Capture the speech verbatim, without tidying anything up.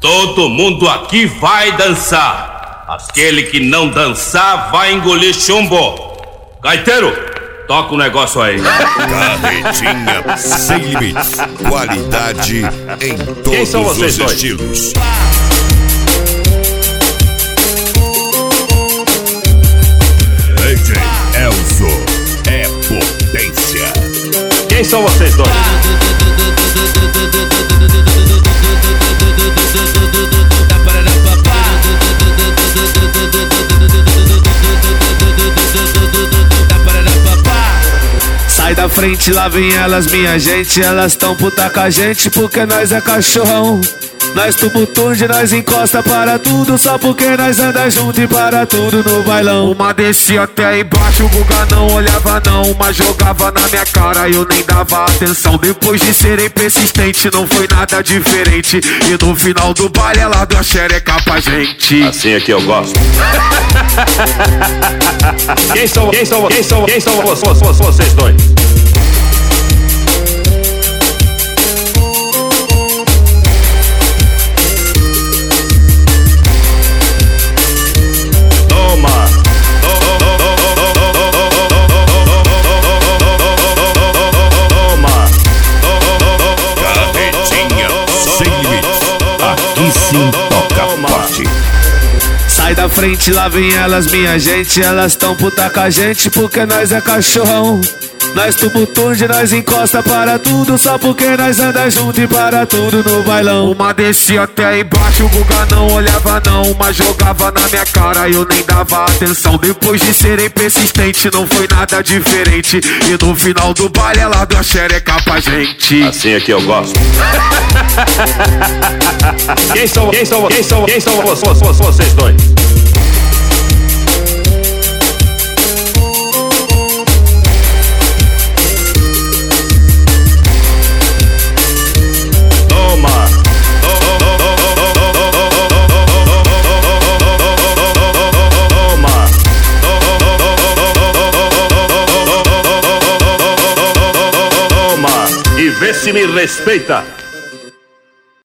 Todo mundo aqui vai dançar. Aquele que não dançar vai engolir chumbo. Gaiteiro, toca o negócio aí. Carretinha sem limites. Qualidade em todos Quem são vocês os dois? estilos. D J Elzo é potência. Quem são vocês dois? Sai da frente, lá vem elas, minha gente. Elas tão puta com a gente porque nós é cachorrão. Nós tumultude, nós encosta para tudo, só porque nós anda junto e para tudo no bailão. Uma descia até embaixo, o Guga não olhava não. Uma jogava na minha cara e eu nem dava atenção. Depois de serem persistente, não foi nada diferente. E no final do baile ela deu a xereca pra gente. Assim é que eu gosto. Quem são, quem são, quem são, quem são vocês, vocês dois? Sim, toca forte. Sai da frente, lá vem elas, minha gente. Elas tão puta com a gente porque nós é cachorrão. Nós tumultude, nós encosta para tudo, só porque nós anda junto e para tudo no bailão. Uma descia até embaixo, o Guga não olhava não. Uma jogava na minha cara e eu nem dava atenção. Depois de serem persistente, não foi nada diferente. E no final do baile ela deu a xereca pra gente. Assim é que eu gosto. Quem são, quem são, quem são, quem são vocês, vocês dois? E vê se me respeita.